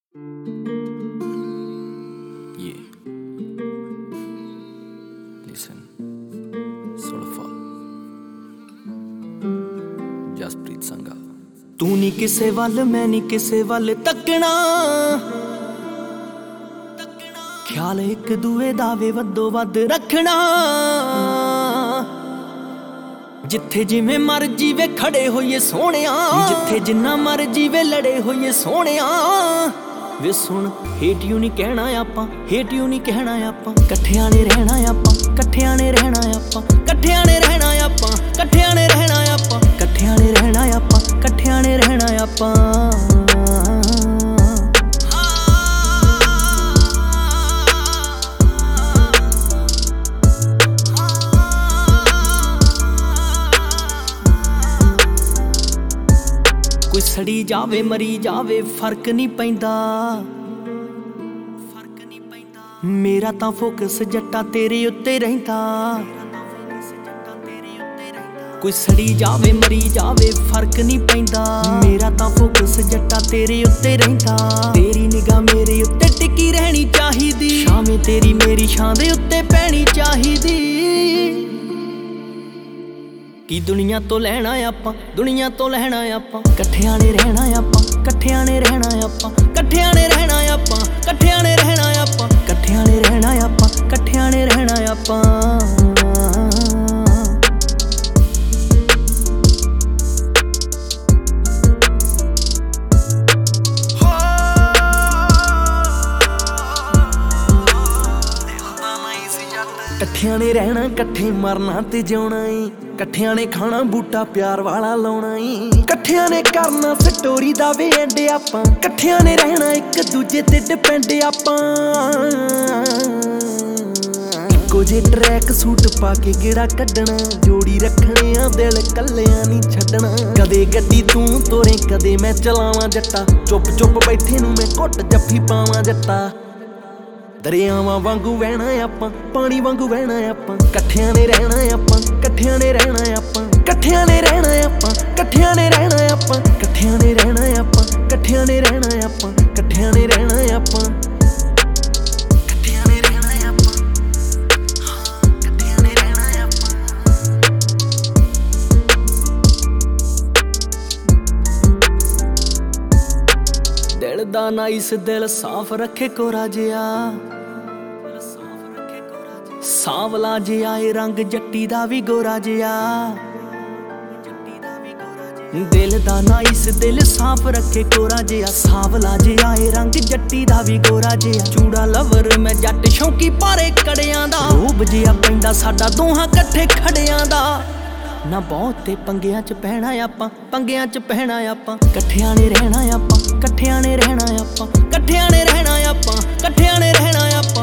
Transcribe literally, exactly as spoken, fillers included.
Yeah. Listen. Soulful. Jaspreet Sangha. ਤੂੰ ਨੀ ਕਿਸੇ ਵੱਲ ਮੈਂ ਨੀ ਕਿਸੇ ਵੱਲ ਤੱਕਣਾ, ਖਿਆਲ ਇੱਕ ਦੂਏ ਦਾ ਵੇ ਵੱਧੋ ਵੱਧ ਰੱਖਣਾ। ਜਿੱਥੇ ਜਿਵੇਂ ਮਰਜੀ ਵੇ ਖੜੇ ਹੋਈਏ ਸੋਹਣਿਆ, ਜਿੱਥੇ ਜਿੰਨਾ ਮਰਜੀ ਵੇ ਲੜੇ ਹੋਈਏ ਸੋਹਣਿਆ। ਵੇ ਸੁਣ ਹੇਟ ਯੂ ਨੀ ਕਹਿਣਾ ਆਪਾਂ, ਹੇਟ ਯੂ ਨੀ ਕਹਿਣਾ ਆਪਾਂ। ਇਕੱਠਿਆਂ ਨੇ ਰਹਿਣਾ ਆਪਾਂ, ਇਕੱਠਿਆਂ ਨੇ ਰਹਿਣਾ ਆਪਾਂ, ਇਕੱਠਿਆਂ ਨੇ ਰਹਿਣਾ ਆਪਾਂ, ਇਕੱਠਿਆਂ ਨੇ ਰਹਿਣਾ ਆਪਾਂ, ਇਕੱਠਿਆਂ ਨੇ ਰਹਿਣਾ ਆਪਾਂ, ਇਕੱਠਿਆਂ ਨੇ ਰਹਿਣਾ ਆਪਾਂ। ਕੋਈ ਸੜੀ ਜਾਵੇ ਮਰੀ ਜਾਵੇ ਫਰਕ ਨਹੀਂ ਪੈਂਦਾ, ਫਰਕ ਨਹੀਂ ਪੈਂਦਾ। ਮੇਰਾ ਤਾਂ ਫੋਕਸ ਜੱਟਾ ਤੇਰੇ ਉੱਤੇ ਰਹਿੰਦਾ, ਕੋਈ ਸੜੀ ਜਾਵੇ ਮਰੀ ਜਾਵੇ ਫਰਕ ਨਹੀਂ ਪੈਂਦਾ। ਮੇਰਾ ਤਾਂ ਫੋਕਸ ਜੱਟਾ ਤੇਰੇ ਉੱਤੇ ਰਹਿੰਦਾ। ਤੇਰੀ ਨਿਗਾਹ ਮੇਰੇ ਉੱਤੇ ਟਿੱਕੀ ਰਹਿਣੀ ਚਾਹੀਦੀ, ਛਾਵੇਂ ਤੇਰੀ ਮੇਰੀ ਛਾਂ ਦੇ ਉੱਤੇ ਪੈਣੀ ਚਾਹੀਦੀ। ਕੀ ਦੁਨੀਆ ਤੋਂ ਲੈਣਾ ਆਪਾਂ, ਦੁਨੀਆ ਤੋਂ ਲੈਣਾ ਆਪਾਂ। ਇਕੱਠਿਆਂ ਨੇ ਰਹਿਣਾ ਆਪਾਂ, ਇਕੱਠਿਆਂ ਨੇ ਰਹਿਣਾ ਆਪਾਂ, ਇਕੱਠਿਆਂ ਨੇ ਰਹਿਣਾ ਆਪਾਂ, ਇਕੱਠਿਆਂ ਨੇ ਰਹਿਣਾ ਆਪਾਂ, ਇਕੱਠਿਆਂ ਨੇ ਰਹਿਣਾ ਆਪਾਂ, ਇਕੱਠਿਆਂ ਨੇ ਰਹਿਣਾ ਆਪਾਂ। ਇਕੱਠਿਆਂ ਨੇ ਰਹਿਣਾ, ਇਕੱਠੇ ਮਰਨਾ ਤੇ ਜਿਉਣਾ ਏ। ਇਕੱਠਿਆਂ ਨੇ ਖਾਣਾ ਬੂਟਾ ਪਿਆਰ ਵਾਲਾ ਲਾਉਣਾ ਏ। ਇਕੱਠਿਆਂ ਨੇ ਕਰਨਾ ਸਟੋਰੀ ਦਾ ਵੇ ਐਂਡ ਆਪਾਂ। ਇਕੱਠਿਆਂ ਨੇ ਰਹਿਣਾ ਇੱਕ ਦੂਜੇ ਤੇ ਡਿਪੈਂਡ ਆਪਾਂ। ਇੱਕੋ ਜੇ ਟਰੈਕ ਸੂਟ ਪਾ ਕੇ ਗੇੜਾ ਕੱਢਣਾ, ਜੋੜੀ ਰੱਖਣੇ ਆ ਦਿਲ ਕੱਲਿਆਂ ਨਹੀਂ ਛੱਡਣਾ। ਕਦੇ ਗੱਡੀ ਤੂੰ ਤੋਰੇ ਕਦੇ ਮੈਂ ਚਲਾਵਾਂ ਜੱਟਾ, ਚੁੱਪ ਚੁੱਪ ਬੈਠੇ ਨੂੰ ਮੈਂ ਘੁੱਟ ਜੱਫੀ ਪਾਵਾਂ ਜੱਟਾ। ਦਰਿਆਵਾਂ ਵਾਂਗੂ ਵਹਿਣਾ ਆਪਾਂ, ਪਾਣੀ ਵਾਂਗੂ ਵਹਿਣਾ ਆਪਾਂ। ਇਕੱਠਿਆਂ ਨੇ ਰਹਿਣਾ ਆਪਾਂ, ਇਕੱਠਿਆਂ ਨੇ ਰਹਿਣਾ ਆਪਾਂ, ਇਕੱਠਿਆਂ ਨੇ ਰਹਿਣਾ ਆਪਾਂ, ਇਕੱਠਿਆਂ ਨੇ ਰਹਿਣਾ ਆਪਾਂ, ਇਕੱਠਿਆਂ ਨੇ ਰਹਿਣਾ ਆਪਾਂ, ਇਕੱਠਿਆਂ ਨੇ ਰਹਿਣਾ ਆਪਾਂ, ਇਕੱਠਿਆਂ ਨੇ ਰਹਿਣਾ ਆਪਾਂ, ਇਕੱਠਿਆਂ ਨੇ ਰਹਿਣਾ ਆਪਾਂ, ਹਾਂ ਇਕੱਠਿਆਂ ਨੇ ਰਹਿਣਾ ਆਪਾਂ। ਦਿਲ ਦਾ ਨਾਈਸ ਦਿਲ ਸਾਫ਼ ਰੱਖੇ ਕੋਰਾ ਜਿਹਾ, ਸਾਂਵਲਾ ਜਿਹਾ ਏ ਰੰਗ ਜੱਟੀ ਦਾ ਵੀ ਗੋਰਾ ਜਿਹਾ। ਦਿਲ ਦਾ ਨਾਈਸ ਦਿਲ ਸਾਫ਼ ਰੱਖੇ ਕੋਰਾ ਜਿਹਾ, ਸਾਂਵਲਾ ਜਿਹਾ ਏ ਰੰਗ ਜੱਟੀ ਦਾ ਵੀ ਗੋਰਾ ਜਿਹਾ। ਚੂੜਾ ਲਵਰ ਮੈਂ ਜੱਟ ਸ਼ੌਂਕੀ ਪਾਰੇ ਕੜਿਆਂ ਦਾ, ਰੂਪ ਜਿਹਾ ਪੈਂਦਾ ਸਾਡਾ ਦੋਹਾਂ ਇਕੱਠੇ ਖੜਿਆਂ ਦਾ। ਨਾ ਬਹੁਤੇ ਪੰਗਿਆਂ ਚ ਪੈਣਾ ਆਪਾਂ, ਪੰਗਿਆਂ ਚ ਪੈਣਾ ਆਪਾਂ। ਇਕੱਠਿਆਂ ਨੇ ਰਹਿਣਾ ਆਪਾਂ, ਇਕੱਠਿਆਂ ਨੇ ਰਹਿਣਾ ਆਪਾਂ, ਇਕੱਠਿਆਂ ਨੇ ਰਹਿਣਾ ਆਪਾਂ, ਇਕੱਠਿਆਂ ਨੇ ਰਹਿਣਾ ਆਪਾਂ,